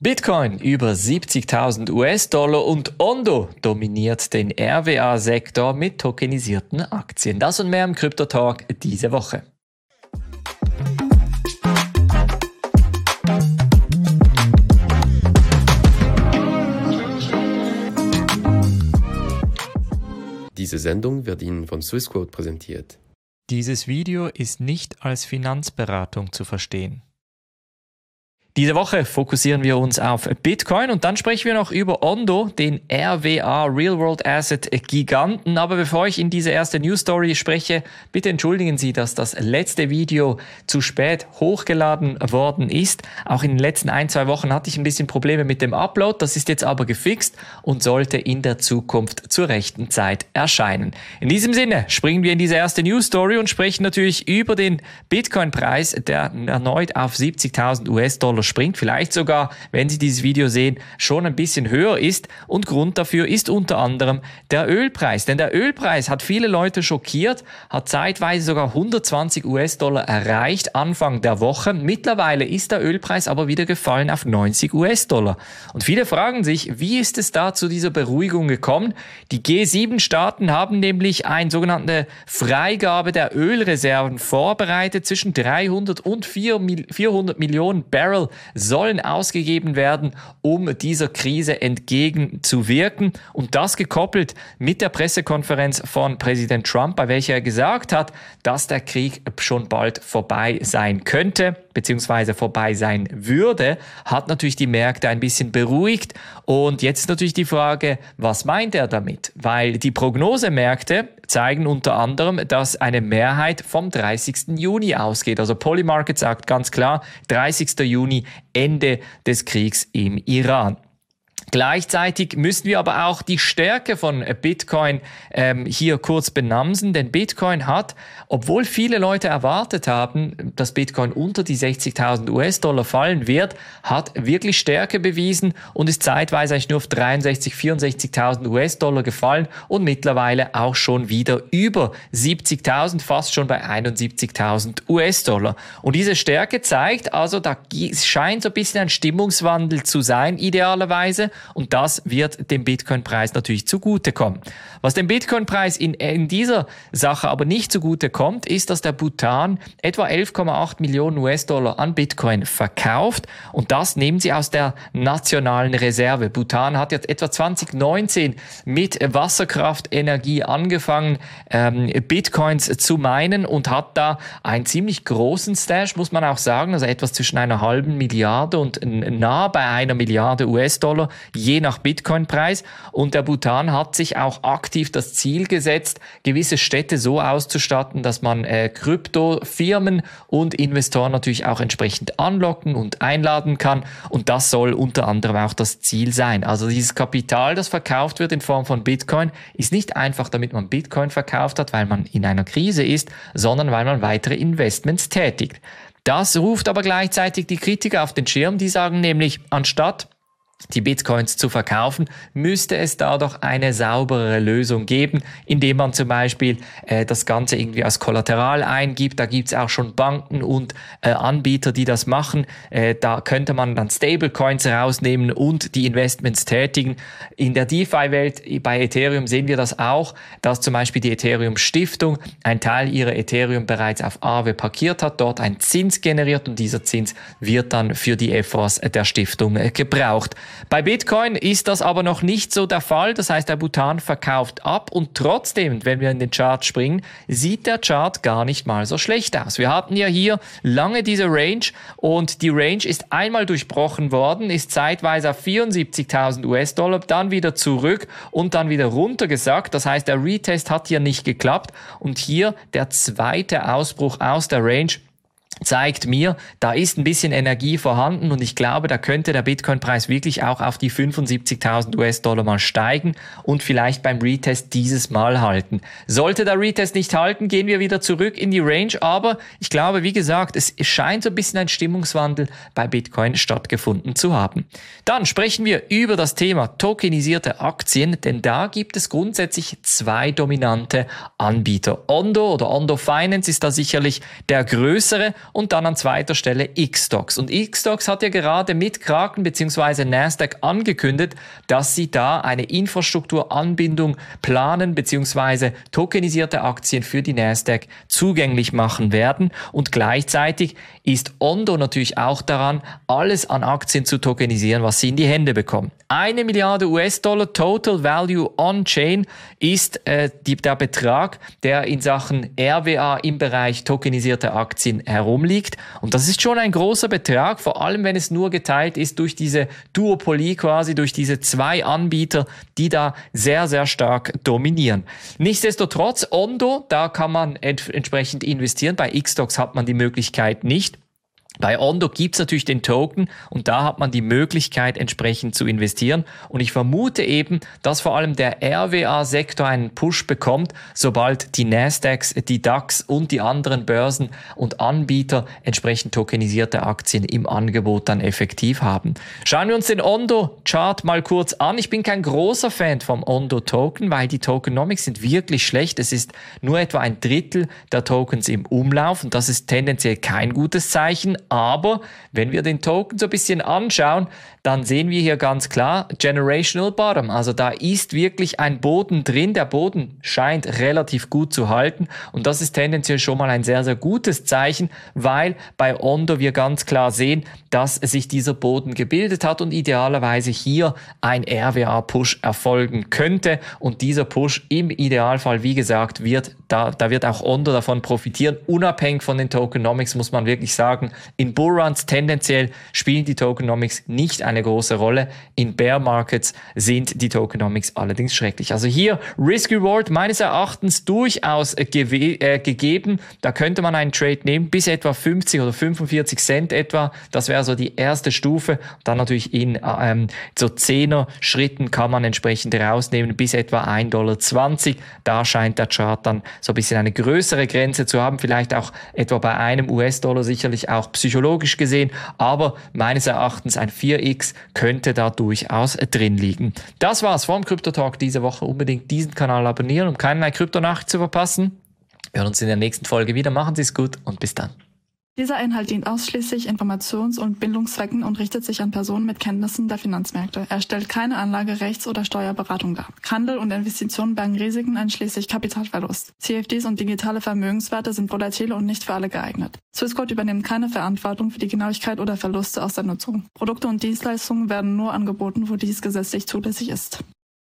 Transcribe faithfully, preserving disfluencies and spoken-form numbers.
Bitcoin über siebzigtausend U S-Dollar und Ondo dominiert den R W A-Sektor mit tokenisierten Aktien. Das und mehr im Krypto-Talk diese Woche. Diese Sendung wird Ihnen von Swissquote präsentiert. Dieses Video ist nicht als Finanzberatung zu verstehen. Diese Woche fokussieren wir uns auf Bitcoin und dann sprechen wir noch über Ondo, den R W A Real World Asset Giganten. Aber bevor ich in diese erste News Story spreche, bitte entschuldigen Sie, dass das letzte Video zu spät hochgeladen worden ist. Auch in den letzten ein, zwei Wochen hatte ich ein bisschen Probleme mit dem Upload. Das ist jetzt aber gefixt und sollte in der Zukunft zur rechten Zeit erscheinen. In diesem Sinne springen wir in diese erste News Story und sprechen natürlich über den Bitcoin-Preis, der erneut auf siebzigtausend U S-Dollar springt, vielleicht sogar, wenn Sie dieses Video sehen, schon ein bisschen höher ist. Und Grund dafür ist unter anderem der Ölpreis. Denn der Ölpreis hat viele Leute schockiert, hat zeitweise sogar hundertzwanzig U S-Dollar erreicht Anfang der Woche. Mittlerweile ist der Ölpreis aber wieder gefallen auf neunzig U S-Dollar. Und viele fragen sich, wie ist es da zu dieser Beruhigung gekommen? Die G sieben Staaten haben nämlich eine sogenannte Freigabe der Ölreserven vorbereitet. Zwischen dreihundert und vierhundert Millionen Barrel sollen ausgegeben werden, um dieser Krise entgegenzuwirken. Und das gekoppelt mit der Pressekonferenz von Präsident Trump, bei welcher er gesagt hat, dass der Krieg schon bald vorbei sein könnte, beziehungsweise vorbei sein würde, hat natürlich die Märkte ein bisschen beruhigt. Und jetzt ist natürlich die Frage, was meint er damit? Weil die Prognosemärkte zeigen unter anderem, dass eine Mehrheit vom dreißigsten Juni ausgeht. Also Polymarket sagt ganz klar, dreißigsten Juni, Ende des Kriegs im Iran. Gleichzeitig müssen wir aber auch die Stärke von Bitcoin ähm, hier kurz benamsen, denn Bitcoin hat, obwohl viele Leute erwartet haben, dass Bitcoin unter die sechzigtausend U S-Dollar fallen wird, hat wirklich Stärke bewiesen und ist zeitweise eigentlich nur auf dreiundsechzigtausend, vierundsechzigtausend U S-Dollar gefallen und mittlerweile auch schon wieder über siebzigtausend, fast schon bei einundsiebzigtausend U S-Dollar. Und diese Stärke zeigt also, da scheint so ein bisschen ein Stimmungswandel zu sein, idealerweise. Und das wird dem Bitcoin-Preis natürlich zugutekommen. Was dem Bitcoin-Preis in, in dieser Sache aber nicht zugutekommt, ist, dass der Bhutan etwa elf Komma acht Millionen U S-Dollar an Bitcoin verkauft. Und das nehmen sie aus der nationalen Reserve. Bhutan hat jetzt etwa zwanzig neunzehn mit Wasserkraftenergie angefangen, ähm, Bitcoins zu minen und hat da einen ziemlich großen Stash, muss man auch sagen, also etwas zwischen einer halben Milliarde und nah bei einer Milliarde U S-Dollar, je nach Bitcoin-Preis. Und der Bhutan hat sich auch aktiv das Ziel gesetzt, gewisse Städte so auszustatten, dass man äh, Kryptofirmen und Investoren natürlich auch entsprechend anlocken und einladen kann. Und das soll unter anderem auch das Ziel sein. Also dieses Kapital, das verkauft wird in Form von Bitcoin, ist nicht einfach, damit man Bitcoin verkauft hat, weil man in einer Krise ist, sondern weil man weitere Investments tätigt. Das ruft aber gleichzeitig die Kritiker auf den Schirm, die sagen nämlich, anstatt die Bitcoins zu verkaufen, müsste es da doch eine sauberere Lösung geben, indem man zum Beispiel äh, das Ganze irgendwie als Kollateral eingibt. Da gibt's auch schon Banken und äh, Anbieter, die das machen. Äh, da könnte man dann Stablecoins rausnehmen und die Investments tätigen. In der DeFi-Welt bei Ethereum sehen wir das auch, dass zum Beispiel die Ethereum-Stiftung einen Teil ihrer Ethereum bereits auf Aave parkiert hat, dort einen Zins generiert und dieser Zins wird dann für die Efforts der Stiftung äh, gebraucht. Bei Bitcoin ist das aber noch nicht so der Fall. Das heißt, der Bhutan verkauft ab und trotzdem, wenn wir in den Chart springen, sieht der Chart gar nicht mal so schlecht aus. Wir hatten ja hier lange diese Range und die Range ist einmal durchbrochen worden, ist zeitweise auf vierundsiebzigtausend U S-Dollar, dann wieder zurück und dann wieder runtergesackt. Das heißt, der Retest hat hier nicht geklappt und hier der zweite Ausbruch aus der Range zeigt mir, da ist ein bisschen Energie vorhanden und ich glaube, da könnte der Bitcoin-Preis wirklich auch auf die fünfundsiebzigtausend U S-Dollar mal steigen und vielleicht beim Retest dieses Mal halten. Sollte der Retest nicht halten, gehen wir wieder zurück in die Range, aber ich glaube, wie gesagt, es scheint so ein bisschen ein Stimmungswandel bei Bitcoin stattgefunden zu haben. Dann sprechen wir über das Thema tokenisierte Aktien, denn da gibt es grundsätzlich zwei dominante Anbieter. Ondo oder Ondo Finance ist da sicherlich der größere und dann an zweiter Stelle X-Stocks. Und X-Stocks hat ja gerade mit Kraken bzw. Nasdaq angekündigt, dass sie da eine Infrastrukturanbindung planen bzw. tokenisierte Aktien für die Nasdaq zugänglich machen werden. Und gleichzeitig ist Ondo natürlich auch daran, alles an Aktien zu tokenisieren, was sie in die Hände bekommen. Eine Milliarde U S-Dollar Total Value On-Chain ist äh, die, der Betrag, der in Sachen R W A im Bereich tokenisierte Aktien herumliegt. Und das ist schon ein großer Betrag, vor allem wenn es nur geteilt ist durch diese Duopolie quasi, durch diese zwei Anbieter, die da sehr, sehr stark dominieren. Nichtsdestotrotz, Ondo, da kann man ent- entsprechend investieren. Bei X-Stocks hat man die Möglichkeit nicht. Bei Ondo gibt's natürlich den Token und da hat man die Möglichkeit, entsprechend zu investieren. Und ich vermute eben, dass vor allem der R W A-Sektor einen Push bekommt, sobald die Nasdaqs, die DAX und die anderen Börsen und Anbieter entsprechend tokenisierte Aktien im Angebot dann effektiv haben. Schauen wir uns den Ondo-Chart mal kurz an. Ich bin kein großer Fan vom Ondo-Token, weil die Tokenomics sind wirklich schlecht. Es ist nur etwa ein Drittel der Tokens im Umlauf und das ist tendenziell kein gutes Zeichen. Aber wenn wir den Token so ein bisschen anschauen, dann sehen wir hier ganz klar Generational Bottom. Also da ist wirklich ein Boden drin. Der Boden scheint relativ gut zu halten. Und das ist tendenziell schon mal ein sehr, sehr gutes Zeichen, weil bei Ondo wir ganz klar sehen, dass sich dieser Boden gebildet hat und idealerweise hier ein R W A-Push erfolgen könnte. Und dieser Push im Idealfall, wie gesagt, wird da, da wird auch Ondo davon profitieren. Unabhängig von den Tokenomics muss man wirklich sagen, in Bullruns tendenziell spielen die Tokenomics nicht eine große Rolle. In Bear Markets sind die Tokenomics allerdings schrecklich. Also hier Risk-Reward meines Erachtens durchaus gewe- äh, gegeben. Da könnte man einen Trade nehmen bis etwa fünfzig oder fünfundvierzig Cent etwa. Das wäre so die erste Stufe. Dann natürlich in ähm, so zehner Schritten kann man entsprechend rausnehmen bis etwa ein Dollar zwanzig. Da scheint der Chart dann so ein bisschen eine größere Grenze zu haben. Vielleicht auch etwa bei einem U S-Dollar sicherlich auch psychologisch gesehen, aber meines Erachtens ein vier x könnte da durchaus drin liegen. Das war's vom Krypto-Talk diese Woche. Unbedingt diesen Kanal abonnieren, um keinerlei Kryptonachricht zu verpassen. Wir hören uns in der nächsten Folge wieder. Machen Sie es gut und bis dann. Dieser Inhalt dient ausschließlich Informations- und Bildungszwecken und richtet sich an Personen mit Kenntnissen der Finanzmärkte. Er stellt keine Anlage-, Rechts- oder Steuerberatung dar. Handel und Investitionen bergen Risiken einschließlich Kapitalverlust. C F Ds und digitale Vermögenswerte sind volatil und nicht für alle geeignet. Swissquote übernimmt keine Verantwortung für die Genauigkeit oder Verluste aus der Nutzung. Produkte und Dienstleistungen werden nur angeboten, wo dies gesetzlich zulässig ist.